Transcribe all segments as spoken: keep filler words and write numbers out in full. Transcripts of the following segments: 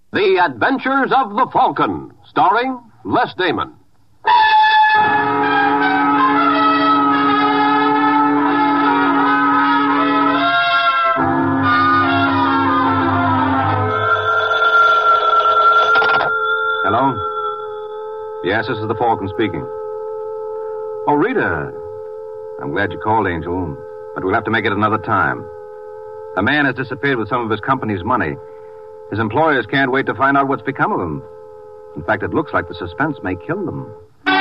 The Adventures of the Falcon, starring Les Damon. Hello? Yes, this is the Falcon speaking. Oh, Rita. I'm glad you called, Angel, but we'll have to make it another time. A man has disappeared with some of his company's money. His employers can't wait to find out what's become of him. In fact, it looks like the suspense may kill them.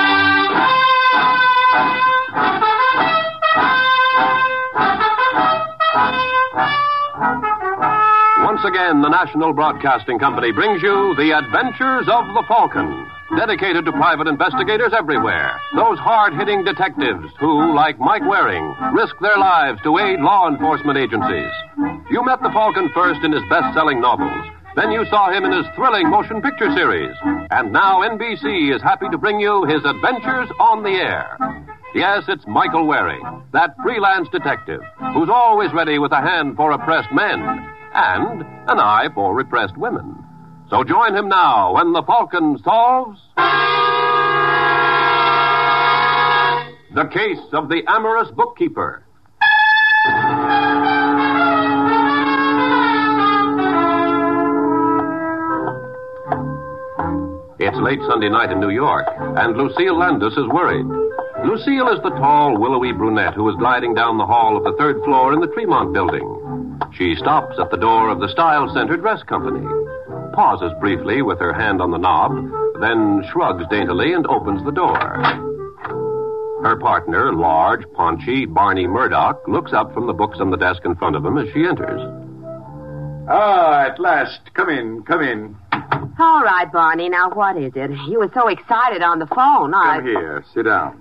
Once again, the National Broadcasting Company brings you The Adventures of the Falcon, dedicated to private investigators everywhere. Those hard-hitting detectives who, like Mike Waring, risk their lives to aid law enforcement agencies. You met the Falcon first in his best-selling novels. Then you saw him in his thrilling motion picture series. And now N B C is happy to bring you his adventures on the air. Yes, it's Michael Waring, that freelance detective who's always ready with a hand for oppressed men and an eye for repressed women. So join him now when the Falcon solves the case of the amorous bookkeeper. It's late Sunday night in New York, and Lucille Landis is worried. Lucille is the tall, willowy brunette who is gliding down the hall of the third floor in the Tremont building. She stops at the door of the Style Center Dress Company, pauses briefly with her hand on the knob, then shrugs daintily and opens the door. Her partner, large, paunchy Barney Murdoch, looks up from the books on the desk in front of him as she enters. Ah, at last. Come in, come in. All right, Barney. Now, what is it? You were so excited on the phone. I... Come here. Sit down.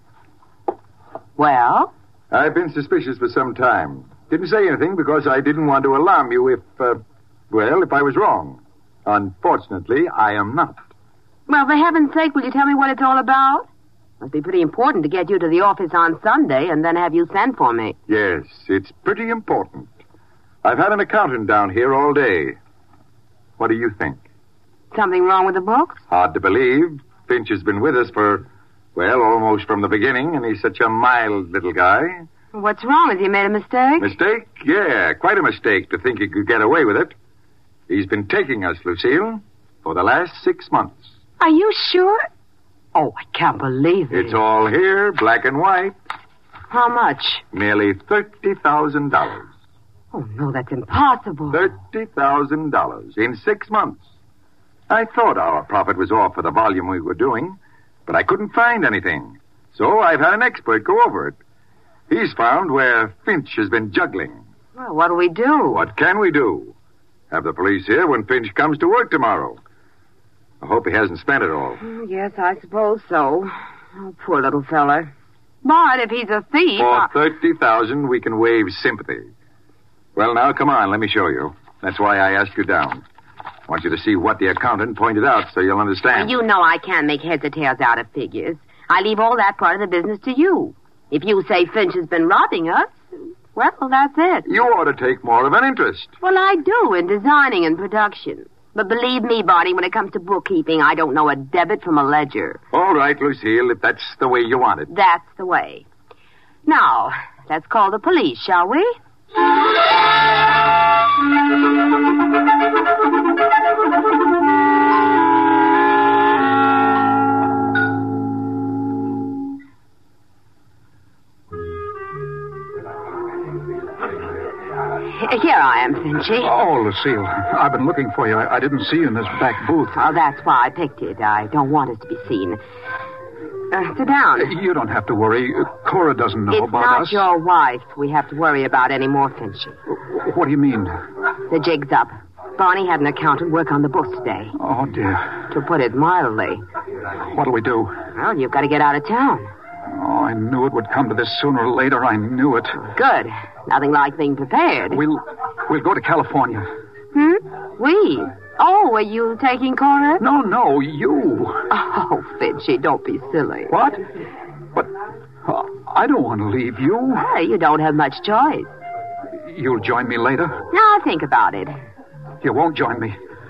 Well? I've been suspicious for some time. Didn't say anything because I didn't want to alarm you if, uh, well, if I was wrong. Unfortunately, I am not. Well, for heaven's sake, will you tell me what it's all about? Must be pretty important to get you to the office on Sunday and then have you send for me. Yes, it's pretty important. I've had an accountant down here all day. What do you think? Something wrong with the books? Hard to believe. Finch has been with us for, well, almost from the beginning, and he's such a mild little guy. What's wrong? Has he made a mistake? Mistake? Yeah, quite a mistake to think he could get away with it. He's been taking us, Lucille, for the last six months. Are you sure? Oh, I can't believe it. It's all here, black and white. How much? Nearly thirty thousand dollars. Oh, no, that's impossible. thirty thousand dollars in six months. I thought our profit was off for the volume we were doing, but I couldn't find anything. So I've had an expert go over it. He's found where Finch has been juggling. Well, what do we do? What can we do? Have the police here when Finch comes to work tomorrow. I hope he hasn't spent it all. Oh, yes, I suppose so. Oh, poor little fella. But if he's a thief... For I... thirty thousand dollars, we can waive sympathy. Well, now, come on, let me show you. That's why I asked you down. I want you to see what the accountant pointed out so you'll understand. Well, you know I can't make heads or tails out of figures. I leave all that part of the business to you. If you say Finch has been robbing us, well, that's it. You ought to take more of an interest. Well, I do in designing and production. But believe me, Barney, when it comes to bookkeeping, I don't know a debit from a ledger. All right, Lucille, if that's the way you want it. That's the way. Now, let's call the police, shall we? Here I am, Finchy. Oh, Lucille, I've been looking for you. I, I didn't see you in this back booth. Oh, that's why I picked it. I don't want us to be seen. Uh, sit down. You don't have to worry. Cora doesn't know it's about not us. your wife we have to worry about anymore, Finchy. What do you mean? The jig's up. Barney had an accountant work on the books today. Oh, dear. To put it mildly. What'll we do? Well, you've got to get out of town. Oh, I knew it would come to this sooner or later. I knew it. Good. Nothing like being prepared. We'll we'll go to California. Hmm? We? Oh, are you taking Cora? No, no, you. Oh, Finchy, don't be silly. What? But uh, I don't want to leave you. Hey, you don't have much choice. You'll join me later? Now, think about it. You won't join me.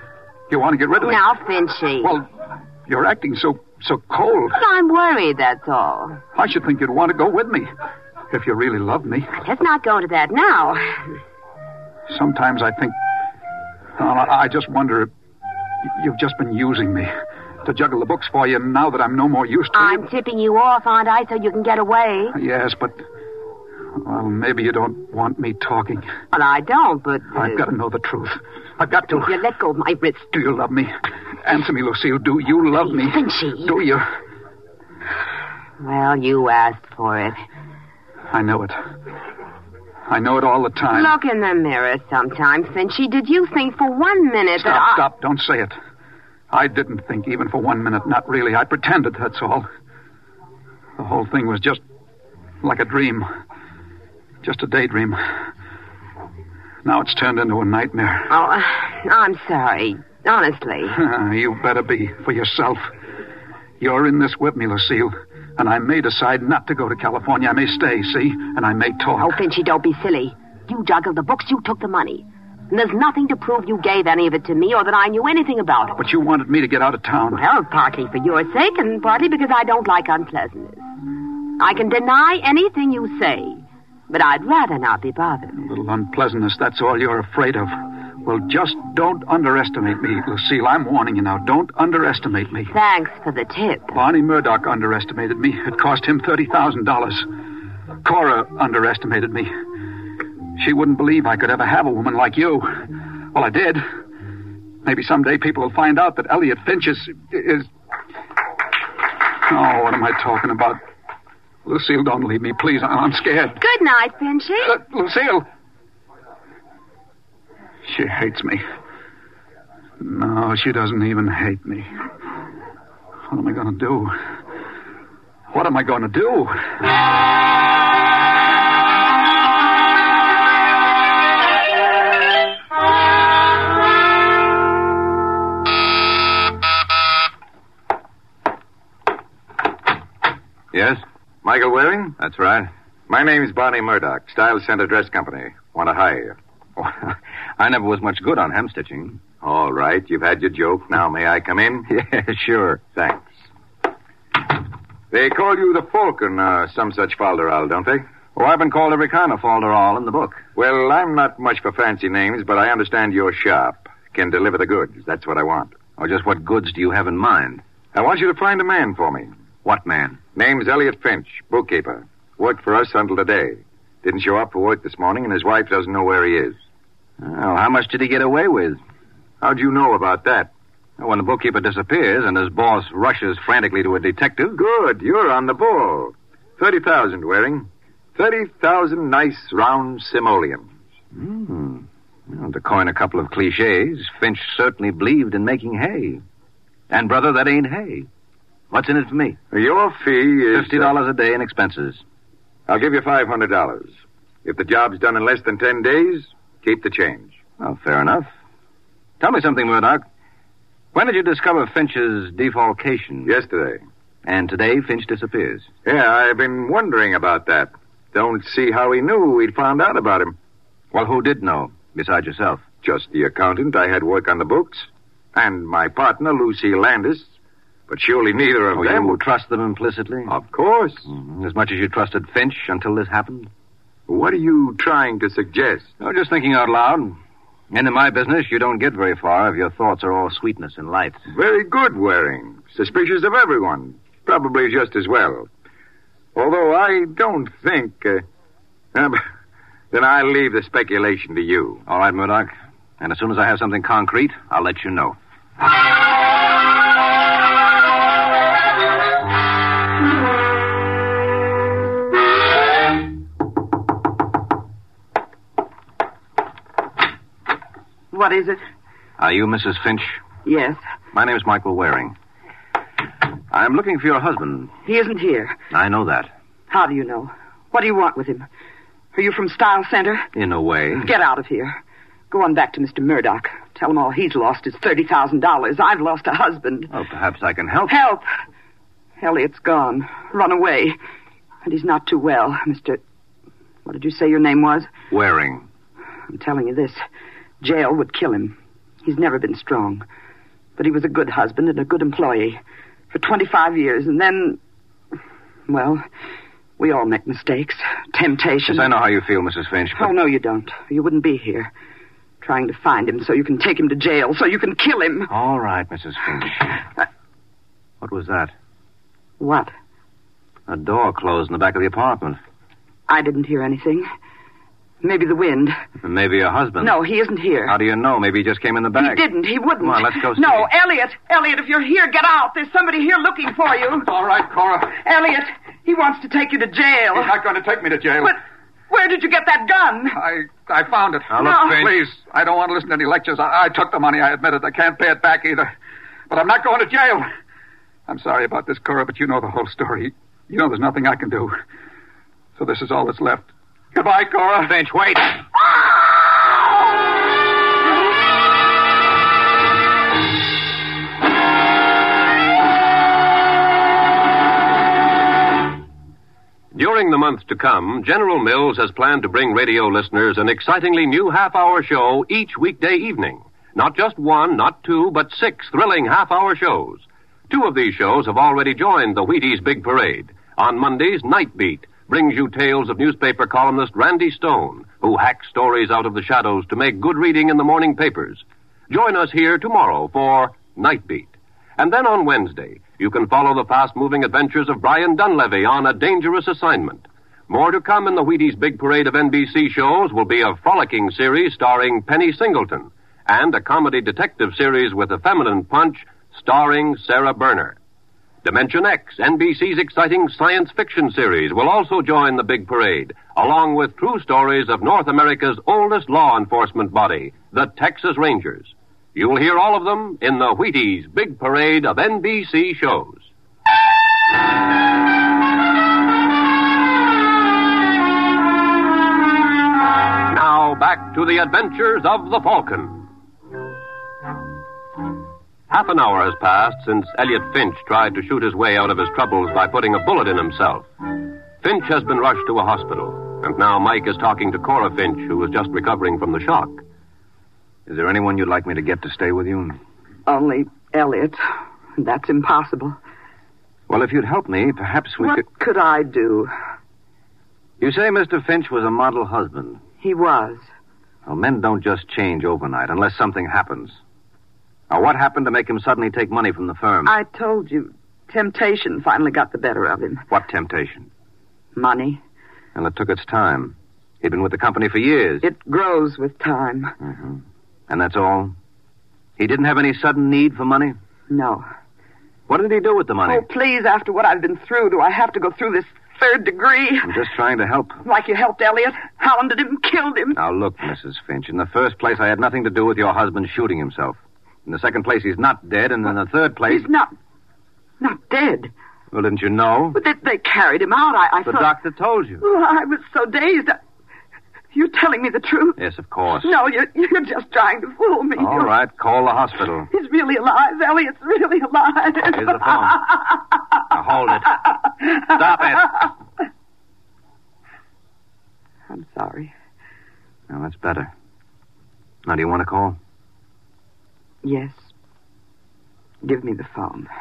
You want to get rid of me? Now, Finchy. Well, you're acting so so cold. Well, I'm worried, that's all. I should think you'd want to go with me. If you really love me. Let's not go into that now. Sometimes I think... Oh, I just wonder if you've just been using me to juggle the books for you now that I'm no more use to I'm you. tipping you off, aren't I, so you can get away? Yes, but... Well, maybe you don't want me talking. Well, I don't, but... Uh, I've got to know the truth. I've got to... You let go of my wrist. Do you love me? Answer me, Lucille. Do you love me? Finchy. Do you? Well, you asked for it. I know it. I know it all the time. Look in the mirror sometime, Finchy. Did you think for one minute stop, that I... Stop, Don't say it. I didn't think even for one minute. Not really. I pretended, that's all. The whole thing was just like a dream. Just a daydream. Now it's turned into a nightmare. Oh, I'm sorry. Honestly. You better be, for yourself. You're in this with me, Lucille. And I may decide not to go to California. I may stay, see? And I may talk. Oh, Finchy, don't be silly. You juggled the books, you took the money. And there's nothing to prove you gave any of it to me or that I knew anything about it. But you wanted me to get out of town. Well, partly for your sake and partly because I don't like unpleasantness. I can deny anything you say, but I'd rather not be bothered. A little unpleasantness, that's all you're afraid of. Well, just don't underestimate me, Lucille. I'm warning you now. Don't underestimate me. Thanks for the tip. Barney Murdoch underestimated me. It cost him thirty thousand dollars. Cora underestimated me. She wouldn't believe I could ever have a woman like you. Well, I did. Maybe someday people will find out that Elliot Finch is... is... Oh, what am I talking about? Lucille, don't leave me, please. I'm scared. Good night, Finchy. Uh, Lucille! She hates me. No, she doesn't even hate me. What am I going to do? What am I going to do? Yes? Michael Waring? That's right. My name's Barney Murdoch, Style Center Dress Company. Want to hire you. Oh, I never was much good on hemstitching. All right, you've had your joke. Now, may I come in? Yeah, sure. Thanks. They call you the Falcon, uh, some such falderall, don't they? Oh, I've been called every kind of falderall in the book. Well, I'm not much for fancy names, but I understand you're sharp. Can deliver the goods. That's what I want. Oh, just what goods do you have in mind? I want you to find a man for me. What man? Name's Elliot Finch, bookkeeper. Worked for us until today. Didn't show up for work this morning, and his wife doesn't know where he is. Well, how much did he get away with? How'd you know about that? When the bookkeeper disappears and his boss rushes frantically to a detective. Good. You're on the ball. Thirty thousand, Waring. Thirty thousand nice, round simoleons. Hmm. Well, to coin a couple of cliches, Finch certainly believed in making hay. And, brother, that ain't hay. What's in it for me? Your fee is... Fifty dollars a day in expenses. I'll give you five hundred dollars. If the job's done in less than ten days, keep the change. Well, fair enough. Tell me something, Murdoch. When did you discover Finch's defalcation? Yesterday. And today Finch disappears. Yeah, I've been wondering about that. Don't see how he knew we'd found out about him. Well, who did know, besides yourself? Just the accountant I had work on the books. And my partner, Lucy Landis. But surely neither of oh, them... you trust them implicitly? Of course. Mm-hmm. As much as you trusted Finch until this happened? What are you trying to suggest? Oh, just thinking out loud. And in my business, you don't get very far if your thoughts are all sweetness and light. Very good, Waring. Suspicious of everyone. Probably just as well. Although I don't think... Uh, uh, then I'll leave the speculation to you. All right, Murdoch. And as soon as I have something concrete, I'll let you know. What is it? Are you Missus Finch? Yes. My name's Michael Waring. I'm looking for your husband. He isn't here. I know that. How do you know? What do you want with him? Are you from Style Center? In a way. Get out of here. Go on back to Mister Murdoch. Tell him all he's lost is thirty thousand dollars. I've lost a husband. Oh, perhaps I can help. Help! Elliot's gone. Run away. And he's not too well, Mister... What did you say your name was? Waring. I'm telling you this. Jail would kill him. He's never been strong. But he was a good husband and a good employee for twenty-five years. And then, well, we all make mistakes. Temptation. Yes, I know how you feel, Missus Finch. But... Oh, no, you don't. You wouldn't be here trying to find him so you can take him to jail, so you can kill him. All right, Missus Finch. Uh, what was that? What? A door closed in the back of the apartment. I didn't hear anything. Maybe the wind. Maybe your husband. No, he isn't here. How do you know? Maybe he just came in the back. He didn't. He wouldn't. Come on, let's go see. No, Elliot. Elliot, if you're here, get out. There's somebody here looking for you. All right, Cora. Elliot, he wants to take you to jail. He's not going to take me to jail. But where did you get that gun? I I found it. Now, look, No. Finch. Please, I don't want to listen to any lectures. I, I took the money, I admit it. I can't pay it back either. But I'm not going to jail. I'm sorry about this, Cora, but you know the whole story. You know there's nothing I can do. So this is all that's left. Goodbye, Cora. Finch, wait. During the months to come, General Mills has planned to bring radio listeners an excitingly new half-hour show each weekday evening. Not just one, not two, but six thrilling half-hour shows. Two of these shows have already joined the Wheaties Big Parade. On Mondays, Night Beat brings you tales of newspaper columnist Randy Stone, who hacks stories out of the shadows to make good reading in the morning papers. Join us here tomorrow for Night Beat. And then on Wednesday, you can follow the fast-moving adventures of Brian Dunleavy on A Dangerous Assignment. More to come in the Wheaties Big Parade of N B C shows will be a frolicking series starring Penny Singleton and a comedy detective series with a feminine punch starring Sarah Berner. Dimension X, N B C's exciting science fiction series, will also join the big parade, along with true stories of North America's oldest law enforcement body, the Texas Rangers. You'll hear all of them in the Wheaties Big Parade of N B C shows. Now back to the adventures of the Falcon. Half an hour has passed since Elliot Finch tried to shoot his way out of his troubles by putting a bullet in himself. Finch has been rushed to a hospital, and now Mike is talking to Cora Finch, who is just recovering from the shock. Is there anyone you'd like me to get to stay with you? Only Elliot. That's impossible. Well, if you'd help me, perhaps we what could... could I do? You say Mister Finch was a model husband. He was. Well, men don't just change overnight unless something happens. Now, what happened to make him suddenly take money from the firm? I told you. Temptation finally got the better of him. What temptation? Money. Well, it took its time. He'd been with the company for years. It grows with time. Mm-hmm. And that's all? He didn't have any sudden need for money? No. What did he do with the money? Oh, please, after what I've been through, do I have to go through this third degree? I'm just trying to help. Like you helped Elliot? Hounded him, killed him. Now, look, Missus Finch, in the first place, I had nothing to do with your husband shooting himself. In the second place, he's not dead, and in the third place... He's not... not dead. Well, didn't you know? But they, they carried him out. I, I The thought... doctor told you. Oh, I was so dazed. I... You're telling me the truth? Yes, of course. No, you're, you're just trying to fool me. All You're- right, call the hospital. He's really alive. Elliot's really alive. Here's the phone. Now, hold it. Stop it. I'm sorry. Now, that's better. Now, do you want to call? Yes. Give me the phone.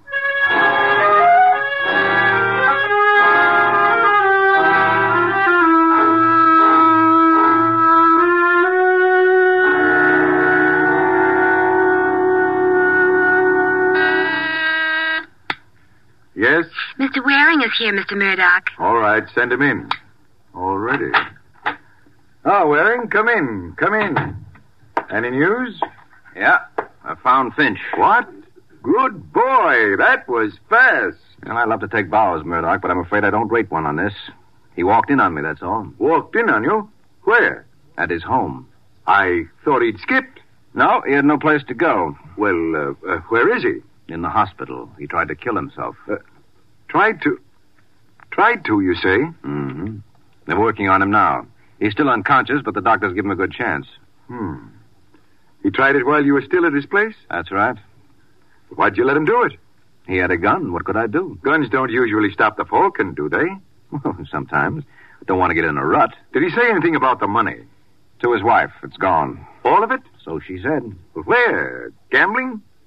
Yes? Mister Waring is here, Mister Murdoch. All right, send him in. Already. Oh, Waring, come in. Come in. Any news? Yeah, I found Finch. What? Good boy. That was fast. Well, I love to take bows, Murdoch, but I'm afraid I don't rate one on this. He walked in on me, that's all. Walked in on you? Where? At his home. I thought he'd skipped. No, he had no place to go. Well, uh, uh, where is he? In the hospital. He tried to kill himself. Uh, tried to... Tried to, you say? Mm-hmm. They're working on him now. He's still unconscious, but the doctors give him a good chance. Hmm. He tried it while you were still at his place? That's right. Why'd you let him do it? He had a gun. What could I do? Guns don't usually stop the Falcon, do they? Well, sometimes. Don't want to get in a rut. Did he say anything about the money? To his wife. It's gone. All of it? So she said. Where? Gambling?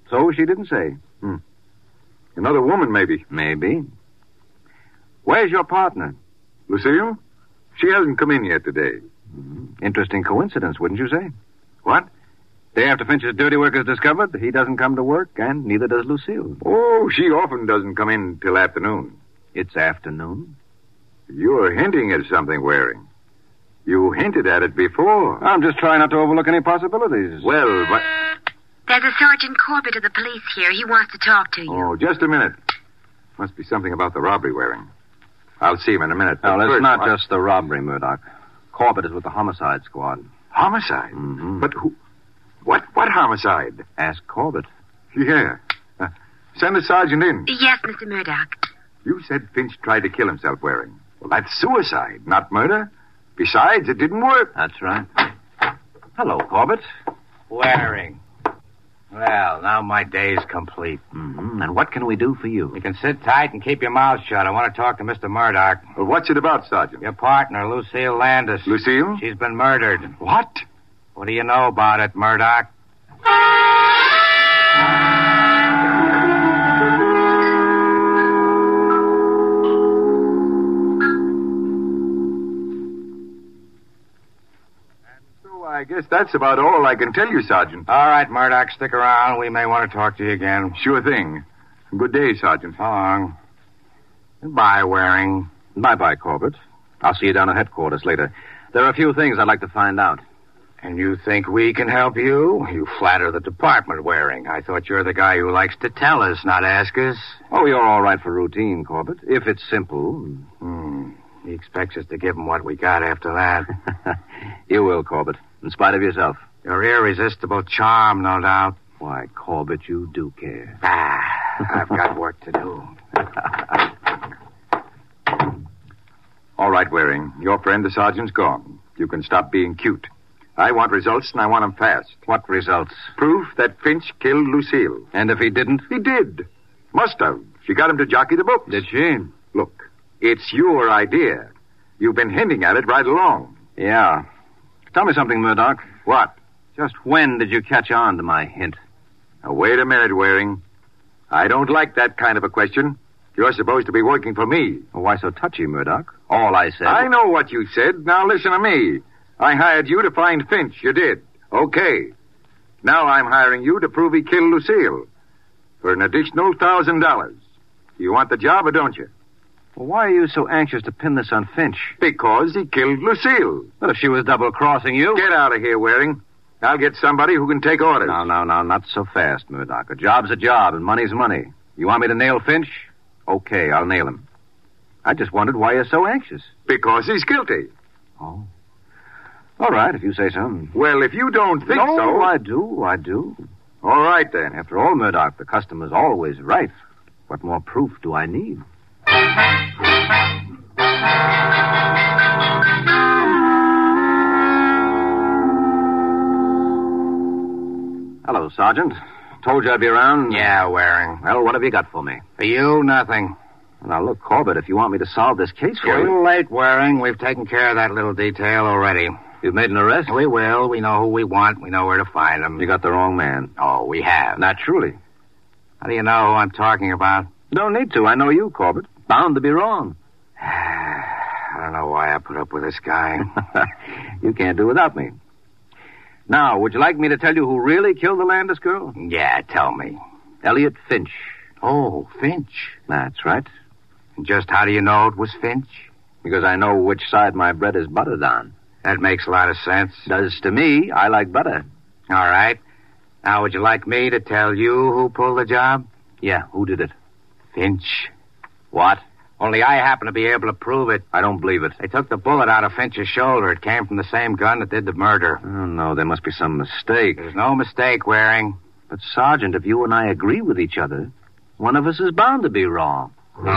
So she didn't say. Hmm. Another woman, maybe. Maybe. Where's your partner? Lucille? She hasn't come in yet today. Mm-hmm. Interesting coincidence, wouldn't you say? What? Day after Finch's dirty work is discovered, he doesn't come to work, and neither does Lucille. Oh, she often doesn't come in till afternoon. It's afternoon. You're hinting at something, Waring. You hinted at it before. I'm just trying not to overlook any possibilities. Well, but... There's a Sergeant Corbett of the police here. He wants to talk to you. Oh, just a minute. Must be something about the robbery, Waring. I'll see him in a minute. No, But it's first, not what- just the robbery, Murdoch. Corbett is with the homicide squad. Homicide? Mm-hmm. But who... What, what homicide? Ask Corbett. Yeah. Uh, send the sergeant in. Yes, Mister Murdoch. You said Finch tried to kill himself, Waring. Well, that's suicide, not murder. Besides, it didn't work. That's right. Hello, Corbett. Waring. Well, now my day's complete. Mm-hmm. And what can we do for you? You can sit tight and keep your mouth shut. I want to talk to Mister Murdoch. Well, what's it about, Sergeant? Your partner, Lucille Landis. Lucille? She's been murdered. What? What do you know about it, Murdoch? So I guess that's about all I can tell you, Sergeant. All right, Murdoch, stick around. We may want to talk to you again. Sure thing. Good day, Sergeant. So long. Goodbye, Waring. Bye-bye, Corbett. I'll see you down at headquarters later. There are a few things I'd like to find out. And you think we can help you? You flatter the department, Waring. I thought you're the guy who likes to tell us, not ask us. Oh, you're all right for routine, Corbett. If it's simple. Hmm. He expects us to give him what we got after that. You will, Corbett, in spite of yourself. Your irresistible charm, no doubt. Why, Corbett, you do care. Ah, I've got work to do. All right, Waring. Your friend, the sergeant's gone. You can stop being cute. I want results, and I want them fast. What results? Proof that Finch killed Lucille. And if he didn't? He did. Must have. She got him to jockey the books. Did she? Look, it's your idea. You've been hinting at it right along. Yeah. Tell me something, Murdoch. What? Just when did you catch on to my hint? Now, wait a minute, Waring. I don't like that kind of a question. You're supposed to be working for me. Well, why so touchy, Murdoch? All I said... I know what you said. Now listen to me. I hired you to find Finch. You did. Okay. Now I'm hiring you to prove he killed Lucille. For an additional thousand dollars. You want the job or don't you? Well, why are you so anxious to pin this on Finch? Because he killed Lucille. Well, if she was double-crossing you... Get out of here, Waring. I'll get somebody who can take orders. No, no, no, not so fast, Murdoch. A job's a job, and money's money. You want me to nail Finch? Okay, I'll nail him. I just wondered why you're so anxious. Because he's guilty. Oh. All right, if you say so. Well, if you don't think no, so... I do, I do. All right, then. After all, Murdoch, the customer's always right. What more proof do I need? Hello, Sergeant. Told you I'd be around. Yeah, Waring. Well, what have you got for me? For you, nothing. Now, look, Corbett, if you want me to solve this case for You're a you... little late, Waring. We've taken care of that little detail already. You've made an arrest? We will. We know who we want. We know where to find them. You got the wrong man. Oh, we have. Naturally. How do you know who I'm talking about? Don't need to. I know you, Corbett. Bound to be wrong. I don't know why I put up with this guy. You can't do without me. Now, would you like me to tell you who really killed the Landis girl? Yeah, tell me. Elliot Finch. Oh, Finch. That's right. And just how do you know it was Finch? Because I know which side my bread is buttered on. That makes a lot of sense. Does to me. I like butter. All right. Now, would you like me to tell you who pulled the job? Yeah, who did it? Finch. What? Only I happen to be able to prove it. I don't believe it. They took the bullet out of Finch's shoulder. It came from the same gun that did the murder. Oh, no, there must be some mistake. There's no mistake, Waring. But, Sergeant, if you and I agree with each other, one of us is bound to be wrong.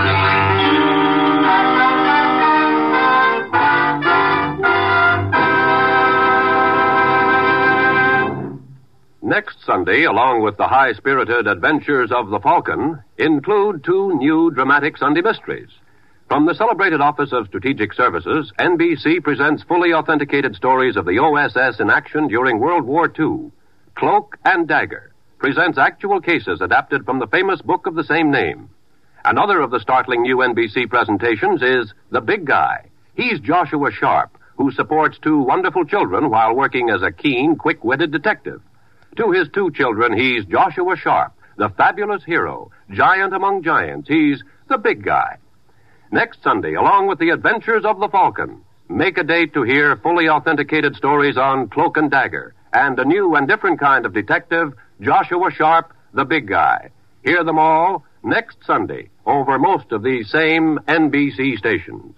Next Sunday, along with the high-spirited adventures of the Falcon, include two new dramatic Sunday mysteries. From the celebrated Office of Strategic Services, N B C presents fully authenticated stories of the O S S in action during World War Two, Cloak and Dagger, presents actual cases adapted from the famous book of the same name. Another of the startling new N B C presentations is The Big Guy. He's Joshua Sharp, who supports two wonderful children while working as a keen, quick-witted detective. To his two children, he's Joshua Sharp, the fabulous hero, giant among giants. He's the big guy. Next Sunday, along with the Adventures of the Falcon, make a date to hear fully authenticated stories on Cloak and Dagger and a new and different kind of detective, Joshua Sharp, the big guy. Hear them all next Sunday over most of these same N B C stations.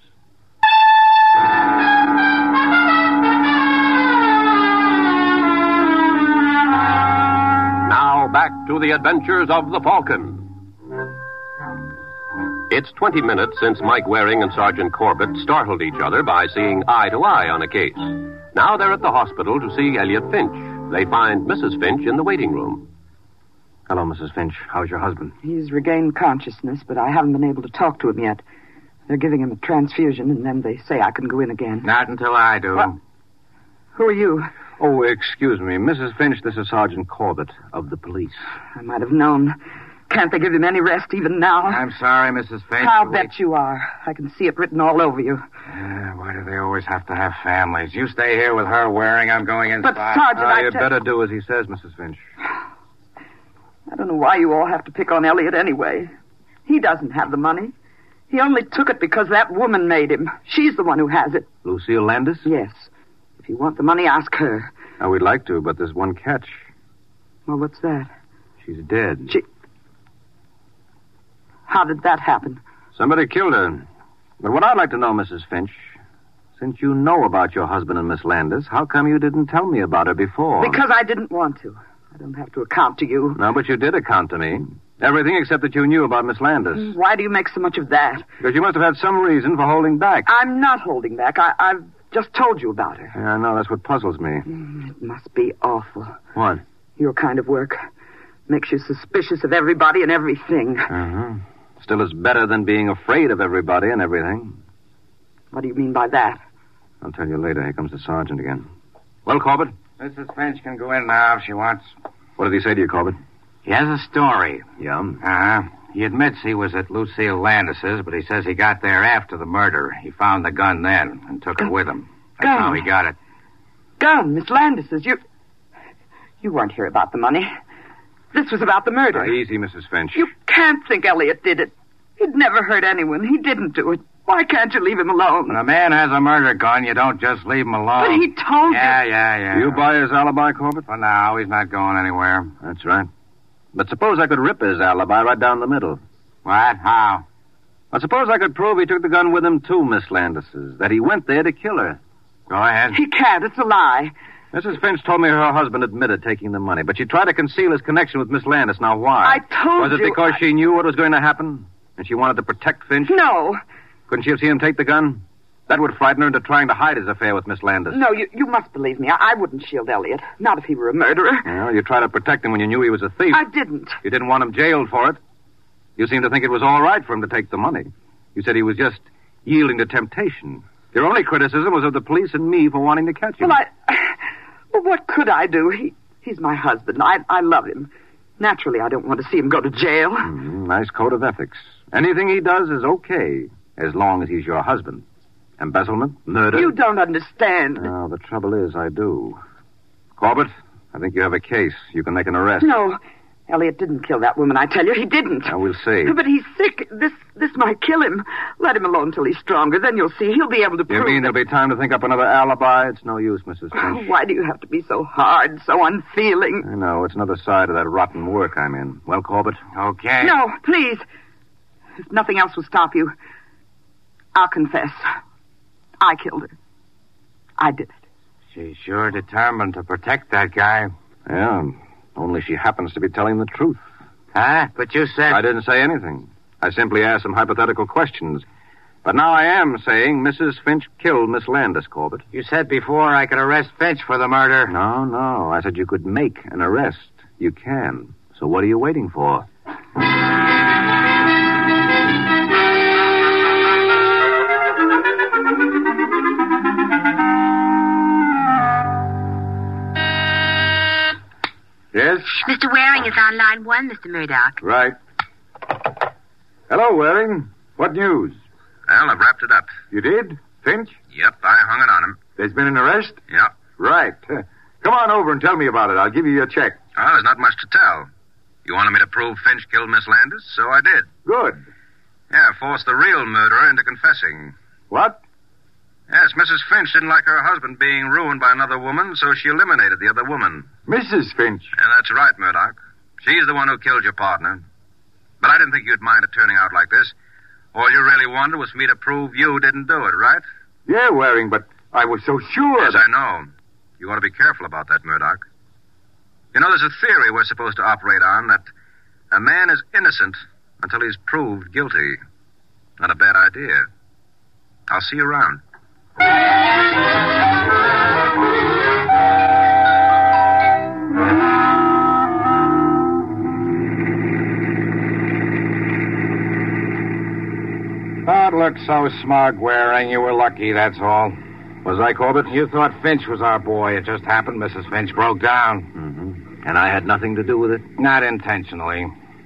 Now back to the Adventures of the Falcon. It's twenty minutes since Mike Waring and Sergeant Corbett startled each other by seeing eye to eye on a case. Now they're at the hospital to see Elliot Finch. They find Missus Finch in the waiting room. Hello, Missus Finch. How's your husband? He's regained consciousness, but I haven't been able to talk to him yet. They're giving him a transfusion, and then they say I can go in again. Not until I do. What? Who are you? Oh, excuse me. Missus Finch, this is Sergeant Corbett of the police. I might have known. Can't they give him any rest even now? I'm sorry, Missus Finch. I'll We- bet you are. I can see it written all over you. Uh, why do they always have to have families? You stay here with her wearing. I'm going inside. But, Sergeant, Ah, I you te- better do as he says, Missus Finch. I don't know why you all have to pick on Elliot anyway. He doesn't have the money. He only took it because that woman made him. She's the one who has it. Lucille Landis? Yes. If you want the money, ask her. Oh, we'd like to, but there's one catch. Well, what's that? She's dead. She... How did that happen? Somebody killed her. But what I'd like to know, Missus Finch, since you know about your husband and Miss Landis, how come you didn't tell me about her before? Because I didn't want to. I don't have to account to you. No, but you did account to me. Everything except that you knew about Miss Landis. Why do you make so much of that? Because you must have had some reason for holding back. I'm not holding back. I, I've just told you about her. Yeah, I know. That's what puzzles me. It must be awful. What? Your kind of work makes you suspicious of everybody and everything. Uh-huh. Still, it's better than being afraid of everybody and everything. What do you mean by that? I'll tell you later. Here comes the sergeant again. Well, Corbett? Missus Finch can go in now if she wants. What did he say to you, Corbett? He has a story. Yeah? Uh-huh. He admits he was at Lucille Landis's, but he says he got there after the murder. He found the gun then and took it with him. That's Gun? how he got it. Gun, Miss Landis's. You... You weren't here about the money. This was about the murder. Now, easy, Missus Finch. You can't think Elliot did it. He'd never hurt anyone. He didn't do it. Why can't you leave him alone? When a man has a murder gun, you don't just leave him alone. But he told Yeah, you. yeah, yeah. You buy his alibi, Corbett? For now, he's not going anywhere. That's right. But suppose I could rip his alibi right down the middle. What? How? I suppose I could prove he took the gun with him to Miss Landis's, that he went there to kill her. Go ahead. He can't. It's a lie. Missus Finch told me her husband admitted taking the money, but she tried to conceal his connection with Miss Landis. Now, why? I told Was it you, because I- she knew what was going to happen? And she wanted to protect Finch? No. Couldn't she have seen him take the gun? That would frighten her into trying to hide his affair with Miss Landis. No, you, you must believe me. I, I wouldn't shield Elliot. Not if he were a murderer. Well, you tried to protect him when you knew he was a thief. I didn't. You didn't want him jailed for it. You seemed to think it was all right for him to take the money. You said he was just yielding to temptation. Your only criticism was of the police and me for wanting to catch him. Well, I... Well, what could I do? He, he's my husband. I, I love him. Naturally, I don't want to see him go to jail. Mm, nice code of ethics. Anything he does is okay, as long as he's your husband. Embezzlement, murder. You don't understand. Oh, the trouble is, I do. Corbett, I think you have a case. You can make an arrest. No, Elliot didn't kill that woman, I tell you. He didn't. Now, we'll see. But he's sick. This this might kill him. Let him alone till he's stronger. Then you'll see. He'll be able to You prove mean that- there'll be time to think up another alibi? It's no use, Missus Finch. Why do you have to be so hard, so unfeeling? I know. It's another side of that rotten work I'm in. Well, Corbett? Okay. No, please. If nothing else will stop you, I'll confess. I killed her. I did it. She's sure determined to protect that guy. Yeah, only she happens to be telling the truth. Huh? But you said... I didn't say anything. I simply asked some hypothetical questions. But now I am saying Missus Finch killed Miss Landis, Corbett. You said before I could arrest Finch for the murder. No, no. I said you could make an arrest. You can. So what are you waiting for? Yes? Mister Waring is on line one, Mister Murdoch. Right. Hello, Waring. What news? Well, I've wrapped it up. You did? Finch? Yep, I hung it on him. There's been an arrest? Yep. Right. Come on over and tell me about it. I'll give you your check. Oh, there's not much to tell. You wanted me to prove Finch killed Miss Landis, so I did. Good. Yeah, forced the real murderer into confessing. What? Yes, Missus Finch didn't like her husband being ruined by another woman, so she eliminated the other woman. Missus Finch? Yeah, that's right, Murdoch. She's the one who killed your partner. But I didn't think you'd mind it turning out like this. All you really wanted was for me to prove you didn't do it, right? Yeah, Waring, but I was so sure Yes, that... I know. You ought to be careful about that, Murdoch. You know, there's a theory we're supposed to operate on that a man is innocent until he's proved guilty. Not a bad idea. I'll see you around. Don't look so smug, Waring. You were lucky, that's all. Was I, Corbett? You thought Finch was our boy. It just happened Missus Finch broke down. Mm-hmm. And I had nothing to do with it? Not intentionally.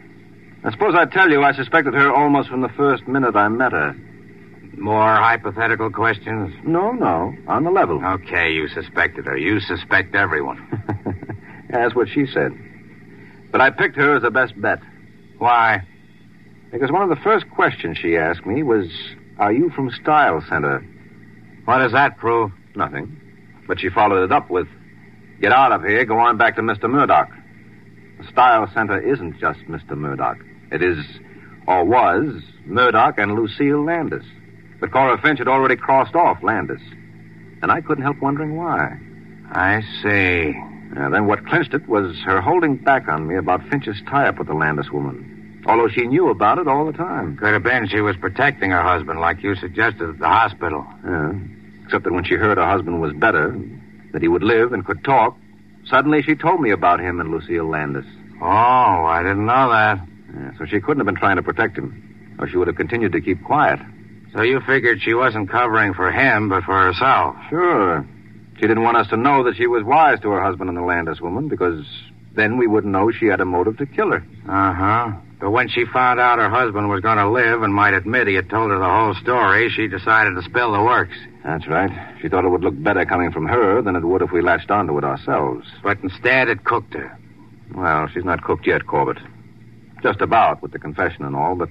I suppose I'd tell you I suspected her almost from the first minute I met her. More hypothetical questions? No, no. On the level. Okay, you suspected her. You suspect everyone. Yeah, that's what she said. But I picked her as the best bet. Why? Because one of the first questions she asked me was, are you from Style Center? What does that prove? Nothing. But she followed it up with, get out of here, go on back to Mister Murdoch. The Style Center isn't just Mister Murdoch. It is, or was, Murdoch and Lucille Landis. But Cora Finch had already crossed off Landis. And I couldn't help wondering why. I see. Uh, then what clinched it was her holding back on me about Finch's tie-up with the Landis woman. Although she knew about it all the time. Could have been she was protecting her husband, like you suggested at the hospital. Yeah. Except that when she heard her husband was better, that he would live and could talk, suddenly she told me about him and Lucille Landis. Oh, I didn't know that. Yeah, so she couldn't have been trying to protect him, or she would have continued to keep quiet. So you figured she wasn't covering for him, but for herself. Sure. She didn't want us to know that she was wise to her husband and the Landis woman, because then we wouldn't know she had a motive to kill her. Uh-huh. But when she found out her husband was going to live and might admit he had told her the whole story, she decided to spill the works. That's right. She thought it would look better coming from her than it would if we latched onto it ourselves. But instead, it cooked her. Well, she's not cooked yet, Corbett. Just about, with the confession and all, but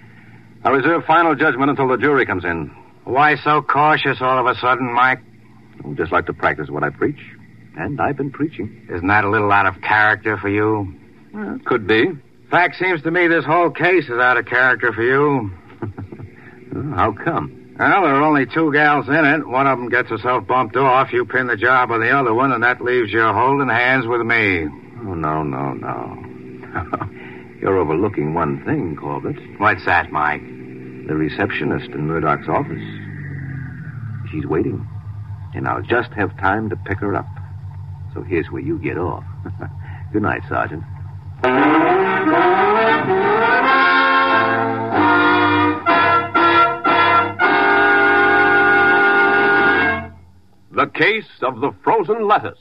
I reserve final judgment until the jury comes in. Why so cautious all of a sudden, Mike? I just like to practice what I preach. And I've been preaching. Isn't that a little out of character for you? Well, could be. Fact seems to me this whole case is out of character for you. Well, how come? Well, there are only two gals in it. One of them gets herself bumped off. You pin the job on the other one, and that leaves you holding hands with me. Oh, no, no, no. You're overlooking one thing, Corbett. What's that, Mike? The receptionist in Murdoch's office. She's waiting. And I'll just have time to pick her up. So here's where you get off. Good night, Sergeant. The Case of the Frozen Lettuce.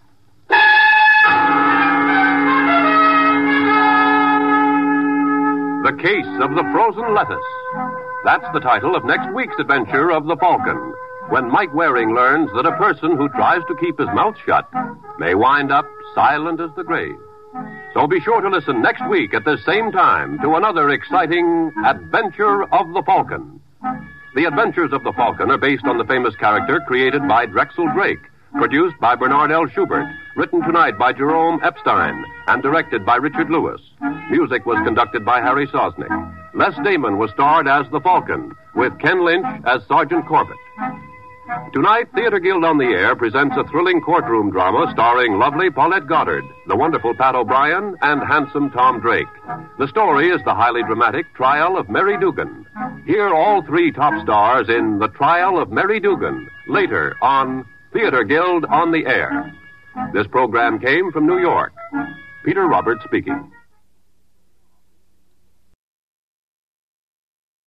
The Case of the Frozen Lettuce. That's the title of next week's adventure of the Falcon, when Mike Waring learns that a person who tries to keep his mouth shut may wind up silent as the grave. So be sure to listen next week at the same time to another exciting Adventure of the Falcon. The Adventures of the Falcon are based on the famous character created by Drexel Drake, produced by Bernard L. Schubert, written tonight by Jerome Epstein, and directed by Richard Lewis. Music was conducted by Harry Sosnick. Les Damon was starred as the Falcon, with Ken Lynch as Sergeant Corbett. Tonight, Theater Guild on the Air presents a thrilling courtroom drama starring lovely Paulette Goddard, the wonderful Pat O'Brien, and handsome Tom Drake. The story is the highly dramatic Trial of Mary Dugan. Hear all three top stars in The Trial of Mary Dugan, later on Theater Guild on the Air. This program came from New York. Peter Roberts speaking.